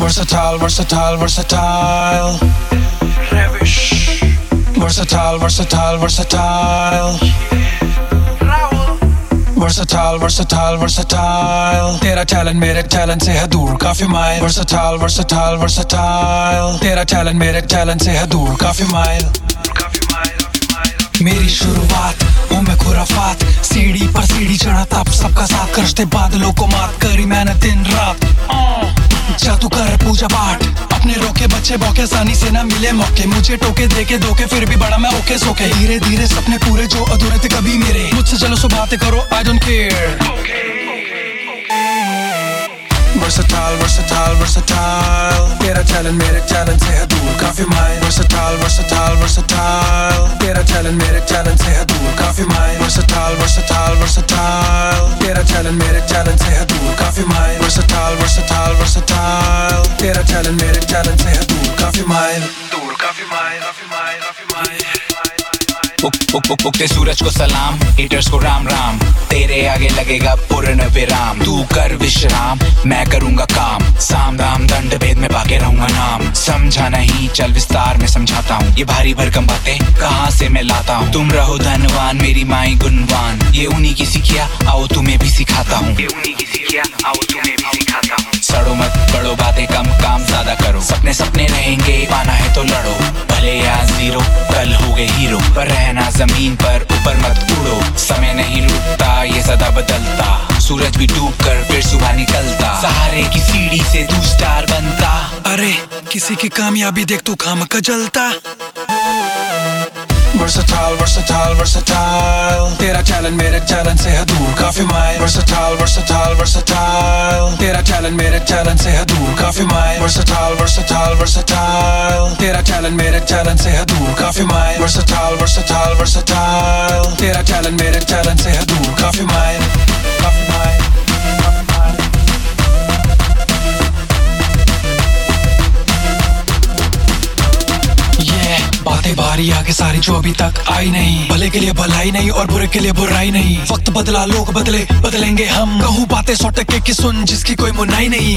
Versatile, versatile, versatile. Ravish. Versatile, versatile, versatile. Versatile, versatile, versatile. तेरा talent मेरे talent से है दूर काफी माइल. Versatile, versatile, versatile. तेरा टैलेंट मेरे टैलेंट से है दूर काफी माइल. मेरी शुरुआत हूँ मैं खुराफात. सीढ़ी पर सीढ़ी चढ़ा तब सबका साथ. करते बादलों को मात करी मैंने दिन रात. जादू कर पूजा पाठ. अपने रोके बच्चे बौके आसानी से ना मिले मौके. मुझे टोके देके धोखे फिर भी बड़ा मैं ओके सोके. धीरे धीरे सपने पूरे जो अधूरे थे कभी मेरे. मुझसे चलो सो बातें करो I don't care. Versatile, versatile, versatile. तेरा टैलेंट मेरे टैलेंट से है दूर काफी माइल. Versatile, versatile, versatile. तेरा टैलेंट मेरे टैलेंट से है दूर काफी माइल. Versatile, versatile, versatile. तेरा टैलेंट मेरे टैलेंट से है दूर काफी माइल. Versatile, versatile, versatile. तेरा टैलेंट मेरे टैलेंट से है दूर काफी माइल. दूर काफी माइल, काफी माइल, काफी माइल. उगते सूरज को सलाम, हेटर्स को राम राम. तेरे आगे लगेगा पूर्ण विराम. तू कर विश्राम, मैं करूंगा काम. साम दाम दंड भेद में भागे रहूंगा नाम. समझा नहीं चल विस्तार में समझाता हूँ. ये भारी भरकम बातें कहाँ से मैं लाता हूँ. तुम रहो धनवान मेरी माई गुणवान. ये उन्हीं की सीखिया आओ तुम्हें भी सिखाता हूँ. ये उन्हीं की सीखिया आओ तुम्हें भी सिखाता हूँ. सड़ो मत बड़ो बातें कम काम ज्यादा करो. सपने सपने रहेंगे पाना है तो लड़ो. भले आज जीरो कल हो गए हीरो. पर रहना जमीन पर ऊपर मत उड़ो. समय नहीं रुकता ये सदा बदलता. सूरज भी डूब कर फिर सुबह निकलता. सहारे की सीढ़ी से तू स्टार बनता. अरे किसी की कामयाबी देख तू खामखा जलता. Versatile, versatile, versatile. तेरा टैलेंट मेरे टैलेंट से है दूर काफी माइल. Versatile, versatile, versatile. तेरा टैलेंट मेरे टैलेंट से है दूर काफी माइल. Versatile, versatile, versatile. तेरा टैलेंट मेरे टैलेंट से है दूर काफी माइल. Versatile, versatile, versatile. तेरा टैलेंट मेरे टैलेंट से है दूर काफी माइल. काफी माइल. बातें भारी आगे सारी जो अभी तक आई नहीं. भले के लिए भलाई नहीं और बुरे के लिए बुराई नहीं. वक्त बदला लोग बदले बदलेंगे हम. कहूँ बातें 100 टके की सुन जिसकी कोई मुनाई नहीं.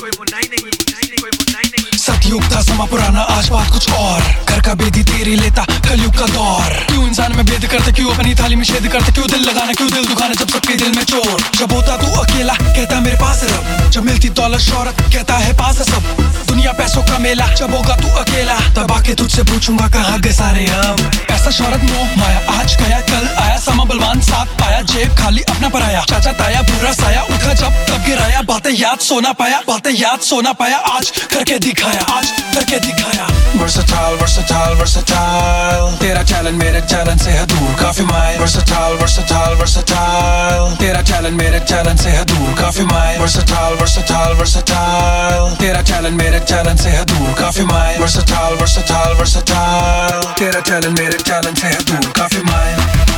सतयुग था समा पुराना आज बात कुछ और. घर का बेदी तेरी लेता कलयुग का दौर. क्यों इंसान में भेद करते, क्यों अपनी थाली में छेद करते. क्यों दिल लगाना, क्यों दिल दुखाना जब सबके दिल में चोर. जब होता तू अकेला कहता मेरे पास रब. जब मिलती दौलत शौहरत कहता है पास है सब. दुनिया पैसों का मेला. जब होगा तू अकेला तब आके तुझसे पूछूंगा कहाँ गए सारे हम. ऐसा शौहरत मोह माया आज गया कल आया. समा बलवान साथ पाया जेब खाली अपना पराया. चाचा ताया बुरा साया उठा जब तब गिराया. बातें याद सोना पाया, बातें याद सोना पाया. आज करके दिखाया, आज करके दिखाया. Versatile, versatile, versatile. तेरा टैलेंट मेरे टैलेंट से है दूर काफी माइल. Versatile, versatile, versatile. तेरा टैलेंट मेरे टैलेंट से है दूर काफी माइल. Versatile, versatile, versatile. तेरा टैलेंट मेरे टैलेंट से है दूर काफी माइल. Versatile, versatile, versatile. तेरा टैलेंट मेरे टैलेंट से है दूर काफी माइल.